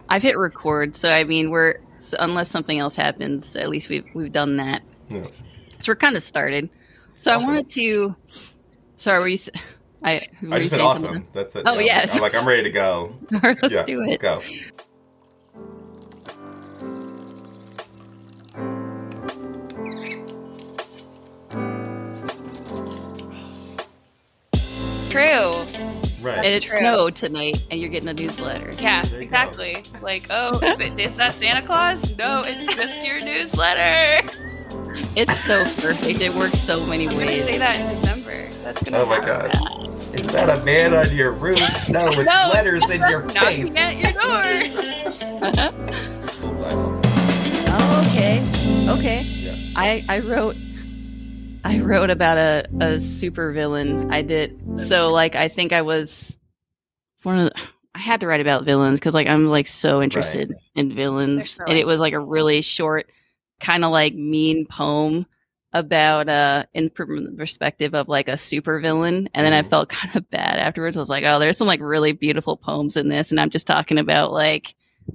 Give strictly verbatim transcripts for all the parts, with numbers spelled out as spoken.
I've hit record, so I mean, we're so unless something else happens, at least we've we've done that. Yeah. So we're kind of started. So Awesome. I wanted to. Sorry, were you? I were I just you said awesome. something? That's it. Oh yeah, yes. I'm like, I'm, like, I'm ready to go. All right, let's yeah, do it. Let's go. True. Right. And it True. snowed tonight, and you're getting a newsletter. Yeah, There you exactly. Like, oh, is, it, is that Santa Claus? No, it's just your newsletter. It's so perfect. It works so many I'm gonna ways. say that in December. That's gonna Oh my happen. gosh. Is that a man on your roof? No, it's No, letters in your Knocking face. at your door. Oh, okay. Okay. Yeah. I I wrote I wrote about a a super villain. I did. So like I think I was one of the, I had to write about villains because like I'm like so interested in villains, They're so and it was like a really short, kind of like mean poem about uh in per- perspective of like a super villain, and then I Mhm. felt kind of bad afterwards. I was like, oh, there's some like really beautiful poems in this, and I'm just talking about like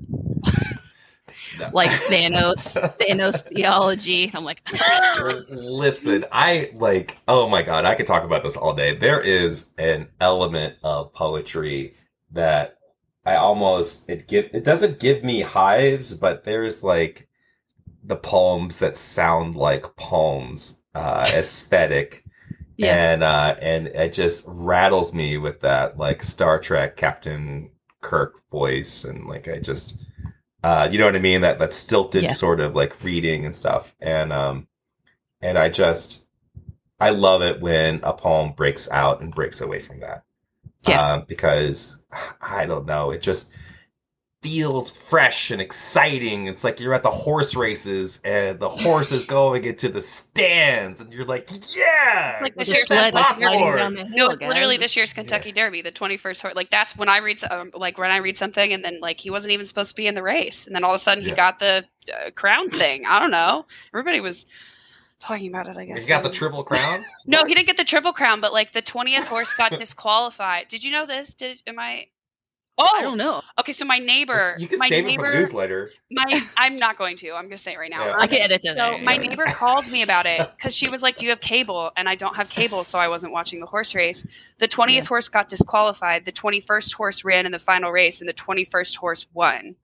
No. like Thanos, Thanos theology. I'm like, Listen, I like, oh my God, I could talk about this all day. There is an element of poetry that I almost, it give, it doesn't give me hives, but there's like the poems that sound like poems, uh, aesthetic. yeah, And, uh, and it just rattles me with that like Star Trek Captain Kirk voice. And like, I just, Uh, you know what I mean? That that stilted Yeah. sort of like reading and stuff. And um and I just I love it when a poem breaks out and breaks away from that. Yeah. Um, because I don't know, it just feels fresh and exciting. It's like you're at the horse races and the horse is going into the stands and you're like, yeah, Like with this the year's sled like Kentucky sliding Derby. down the hill. No, it's guys. literally this year's Kentucky Derby, the twenty-first horse. Like that's when I read, um, like when I read something, and then like he wasn't even supposed to be in the race, and then all of a sudden he Yeah. got the uh, crown thing. I don't know. Everybody was talking about it. I guess He's got the Um, triple crown. No, he didn't get the triple crown, but like the twentieth horse got disqualified. Did you know this? Did am I? Oh, I don't know. Okay, so my neighbor, You can my save it neighbor, for the newsletter. my I'm not going to. I'm gonna say it right now. Yeah. I can edit that. So my Yeah. neighbor called me about it because she was like, "Do you have cable?" And I don't have cable, so I wasn't watching the horse race. The twentieth Yeah. horse got disqualified. The twenty-first horse ran in the final race, and the twenty-first horse won.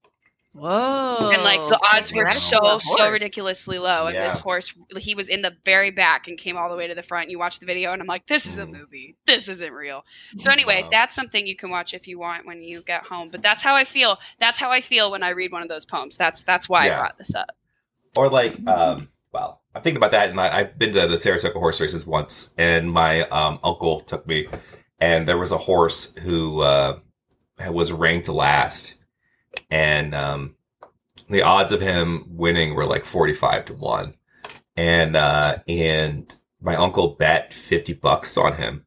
Whoa. And like the odds were Congrats so to the so horse. ridiculously low. And this Yeah. horse, he was in the very back and came all the way to the front. You watch the video, and I'm like, "This is a Mm. movie. This isn't real." So anyway, Wow. that's something you can watch if you want when you get home. But that's how I feel. That's how I feel when I read one of those poems. That's that's why Yeah. I brought this up. Or like, um, well, I'm thinking about that, and I, I've been to the Saratoga horse races once, and my um, uncle took me, and there was a horse who uh, was ranked last, and um, the odds of him winning were like forty-five to one, and uh, and my uncle bet fifty bucks on him,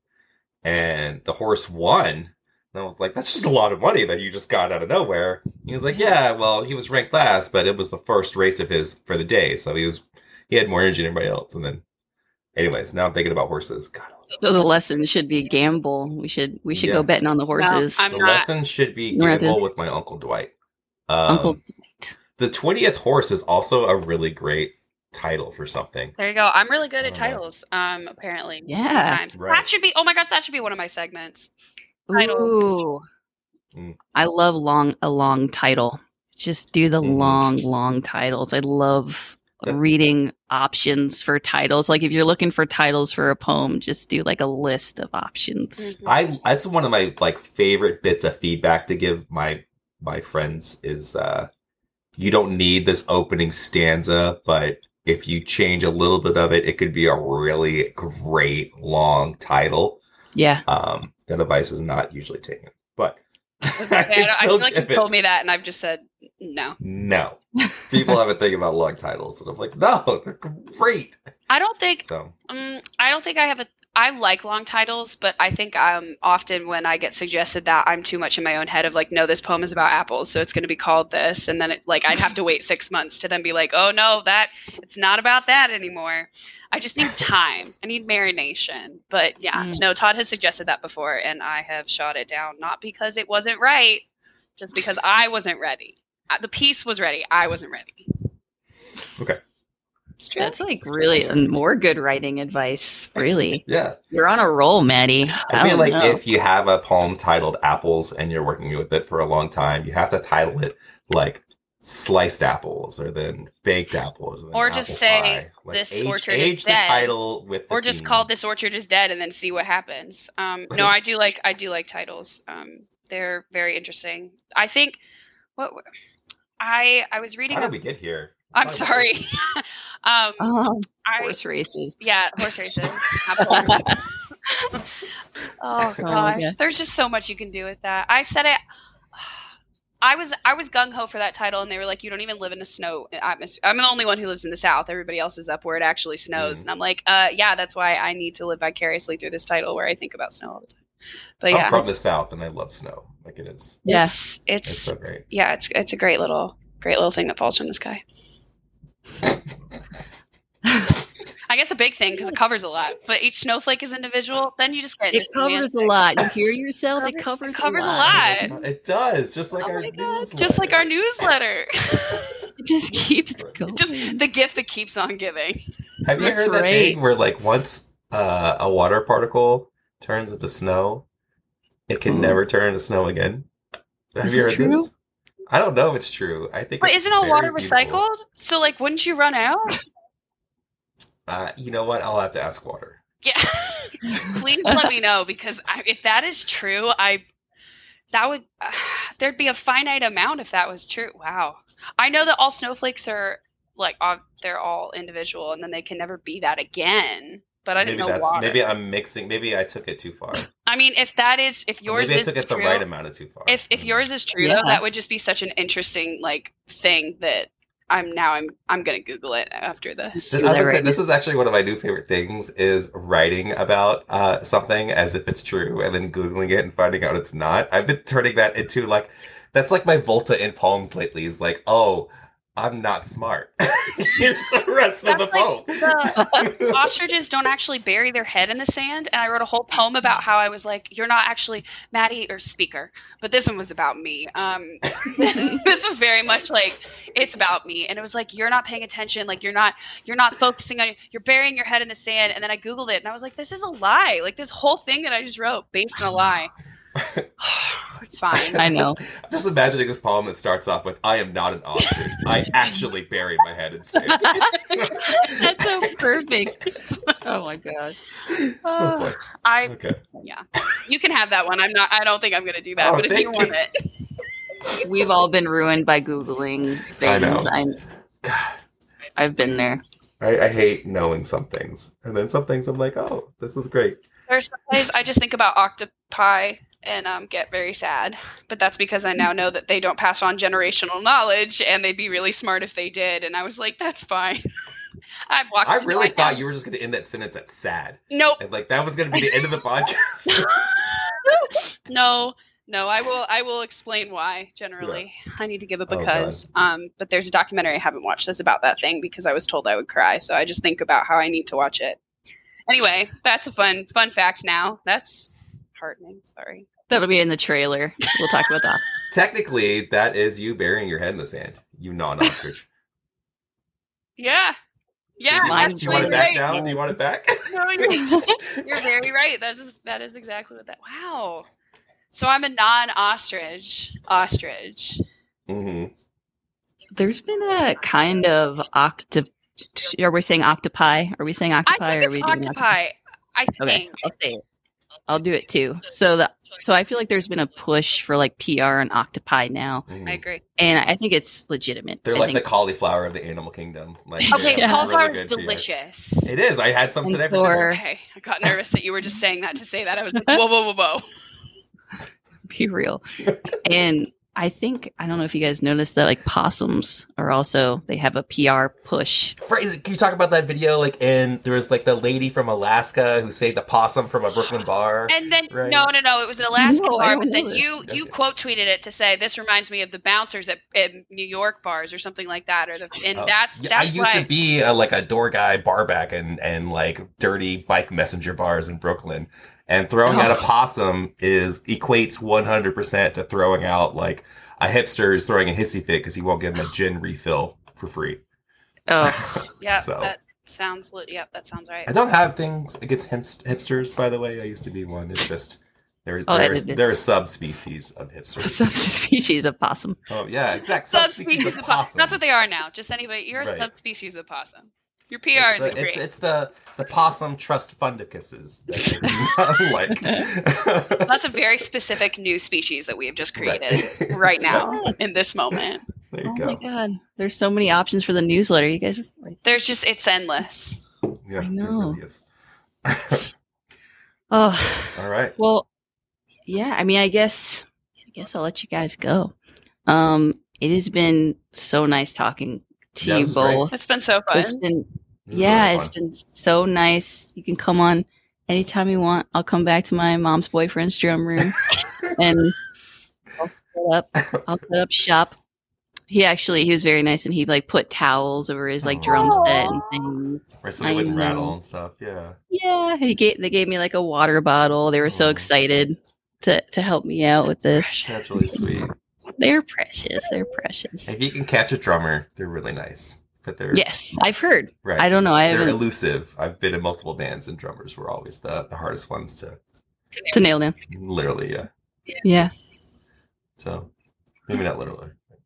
and the horse won. And I was like, that's just a lot of money that you just got out of nowhere. He was like, yeah, well, he was ranked last, but it was the first race of his for the day. So he was, he had more energy than everybody else. And then, anyways, now I'm thinking about horses. God, So the lesson should be gamble. We should we should Yeah. go betting on the horses. I'm the not. lesson should be We're at gamble the- with my Uncle Dwight. Um, Uncle. The twentieth horse is also a really great title for something. There you go. I'm really good at I don't know. titles. Um, apparently. Yeah. Sometimes. Right. That should be. Oh my gosh, that should be one of my segments. Title. Ooh. Mm. I love long a long title. Just do the Mhm. long, long titles. I love That- reading options for titles. Like if you're looking for titles for a poem, just do like a list of options. Mhm. I that's one of my like favorite bits of feedback to give my my friends is uh you don't need this opening stanza, but if you change a little bit of it, it could be a really great long title. Yeah. Um, that advice is not usually taken, but Okay, I I, can don't- I still feel like give you told it. me that, and I've just said no. No, people have a thing about long titles, and I'm like, no, they're great. I don't think. So Um, I don't think I have a. I like long titles, but I think um often when I get suggested that, I'm too much in my own head of like, no, this poem is about apples, so it's going to be called this, and then it, like I'd have to wait six months to then be like, oh no, that it's not about that anymore. I just need time. I need marination. But yeah, Mm. no, Todd has suggested that before, and I have shot it down, not because it wasn't right, just because I wasn't ready. Uh, The piece was ready. I wasn't ready. Okay. It's true. That's like really more good writing advice. Really, Yeah. you're on a roll, Maddie. I feel don't like know. if you have a poem titled Apples and you're working with it for a long time, you have to title it like Sliced Apples or then Baked Apples. Or, then Or just apple say, pie. Like, "This age, orchard age is the dead." title with the Or just theme. call This Orchard is Dead and then see what happens. Um, no, I do like I do like titles. Um, they're very interesting. I think what I I was reading. How a- did we get here? I'm Talk sorry. about um, Oh, I horse races. yeah, horse races. Apples. oh Oh, gosh, yeah. there's just so much you can do with that. I said it. I was I was gung ho for that title, and they were like, "You don't even live in a snow atmosphere." I'm the only one who lives in the South. Everybody else is up where it actually snows, Mm. and I'm like, uh, "Yeah, that's why I need to live vicariously through this title, where I think about snow all the time." But I'm yeah, from the South and I love snow. Like it is. Yeah. it's it's, It's so great. yeah, it's it's a great little great little thing that falls from the sky. I guess a big thing because it covers a lot, but each snowflake is individual. Then you just get It this covers a semantic- lot. You hear yourself? It Covers- covers, it covers a a lot. lot. It does, just like Oh our my God, newsletter. just like our newsletter. It just keeps going. Just the gift that keeps on giving. Have you That's heard that right. thing where like once uh, a water particle turns into snow, it can Mhm. never turn into snow again? Have Is you it heard true? this? I don't know if it's true. I think. But it's isn't all very water beautiful. recycled? So like, wouldn't you run out? Uh, you know what? I'll have to ask water. Yeah. Please let me know because I, if that is true, I that would uh, there'd be a finite amount if that was true. Wow. I know that all snowflakes are like uh, they're all individual, and then they can never be that again. But I didn't Maybe know that's water. maybe I'm mixing. Maybe I took it too far. I mean, if that is if Or yours maybe I is took it true, the right amount of too far. if if Mm. yours is true Yeah. though, that would just be such an interesting like thing that I'm now I'm I'm gonna Google it after this. This, Do I that would say right this is actually one of my new favorite things is writing about uh, something as if it's true and then Googling it and finding out it's not. I've been turning that into like, that's like my Volta in poems lately is like, oh, I'm not smart. Here's the rest of the That's like poem. the ostriches don't actually bury their head in the sand, and I wrote a whole poem about how I was like, "You're not actually Maddie or speaker," but this one was about me. Um, this was very much like it's about me, and it was like you're not paying attention, like you're not you're not focusing on you're burying your head in the sand. And then I googled it, and I was like, "This is a lie! Like this whole thing that I just wrote based on a lie." It's fine. I know. I'm just imagining this poem that starts off with, I am not an ostrich. I actually buried my head in sand. That's so perfect. Oh my god. Oh, boy. I Okay. yeah, you can have that one. I'm not. I don't think I'm gonna do that. Oh, but if you thank want you. it, We've all been ruined by Googling things. know. I'm, God, I've been there. I, I hate knowing some things. And then some things I'm like, oh, this is great. there's some days I just think about octopi and um, get very sad. But that's because I now know that they don't pass on generational knowledge, and they'd be really smart if they did. And I was like, that's fine. I've walked. I into really my thought house- you were just going to end that sentence at sad. Nope. And like that was going to be the end of the podcast. No. No, I will. I will explain why. Generally, I need to give a Oh, because. um, but there's a documentary I haven't watched that's about that thing because I was told I would cry. So I just think about how I need to watch it. Anyway, that's a fun fun fact. Now that's heartening. Sorry. That'll be in the trailer. We'll talk about that. Technically, that is you burying your head in the sand, you non-ostrich. Yeah. Yeah. do you, Mine- do you want it absolutely back right. now? Do you want it back? No, you're, you're very right. That is that is exactly what that. Wow. So I'm a non-ostrich. Ostrich. hmm There's been a kind of octo. Are we saying octopi? Are we saying I octopi? or think are we it's doing octopi. I Okay, think. I'll say it. I'll do it too. So that so I feel like there's been a push for like P R and octopi now, I agree. and I think it's legitimate. They're I like think the cauliflower of the animal kingdom. Like, Okay, they're cauliflower really is good to you. delicious. It is. I had some And today for for- dinner. Okay, I got nervous that you were just saying that to say that. I was like, whoa, whoa, whoa, whoa. be real. And I think I don't know if you guys noticed that like possums are also they have a P R push. For, is it- can you talk about that video? Like, and there was like the lady from Alaska who saved a possum from a Brooklyn bar. And then Right. no, no, no, it was an Alaskan No, I bar. don't But then know you you Okay. quote tweeted it to say this reminds me of the bouncers at, at New York bars or something like that. Or the and Oh, that's yeah, I that's used why to be a, like a door guy, bar back, and and like dirty bike messenger bars in Brooklyn. And throwing out a Oh. possum is equates one hundred percent to throwing out like a hipster is throwing a hissy fit because he won't give him a gin refill for free. Oh, Yeah, So- that sounds. Li- yep, that sounds right. I don't have things against hipst- hipsters, by the way. I used to be one. It's just there's Oh, I there's did. there are subspecies of hipsters. subspecies of possum. Oh yeah, exact Subspecies subspecies of of possum. possum. That's what they are now. Just anybody. You're Right. a subspecies of possum. Your P R It's is the, great. it's, it's the the possum trust fundicuses that they do not like. That's a very specific new species that we have just Right. created right, now in this moment. There you Oh go. my god, there's so many options for the newsletter. You guys are There's just it's endless. Yeah, I it know. really is. oh All right. well, yeah. I mean, I guess I guess I'll let you guys go. Um, it has been so nice talking to Yeah, you this is great. It's been so It's fun. been This is yeah, really it's fun. been so nice. You can come on anytime you want. I'll come back to my mom's boyfriend's drum room and I'll set up. I'll set up shop. He actually he was very nice and he like put towels over his like drum set and things. Right, so they I wouldn't know. rattle and stuff. Yeah. Yeah, and he gave they gave me like a water bottle. They were so Oh. excited to to help me out with this. That's really sweet. They're precious. They're precious. If you can catch a drummer, they're really nice. But they're Yes, I've heard. right. I don't know. I They're haven't elusive. I've been in multiple bands, and drummers were always the, the hardest ones to to nail down. literally. Yeah. Yeah. So maybe not literally.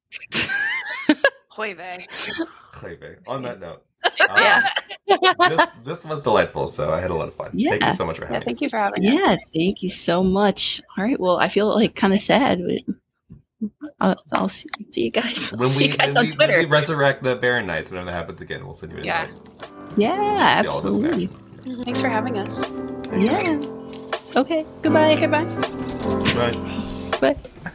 Hoy vey. Claybe. On that note, Yeah. um, this, this was delightful. So I had a lot of fun. Thank Yeah. you so much for Yeah, having thank us. you for having us. Yeah, thank you so much. All right, well, I feel like kind of sad, but I'll, I'll see, see you guys. I'll When see we, you guys when, on we, when Twitter. we resurrect the Baron Knights, whenever that happens again, we'll send you an Yeah. invite. Yeah, See all of us in absolutely. action. Thanks for having us. Yeah. Okay. Goodbye. Okay, bye. Bye. Bye.